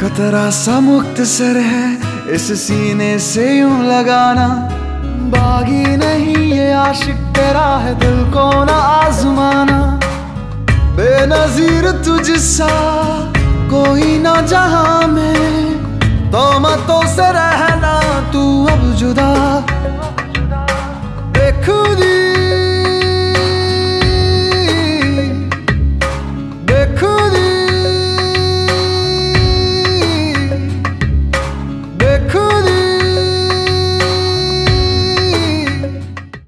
कतरा सा मुख्तसर है इस सीने से यूं लगाना, बागी नहीं ये आशिक तेरा है दिल को ना आजमाना। बेनजीर तुझसा कोई ना जहां में, तोहमतों से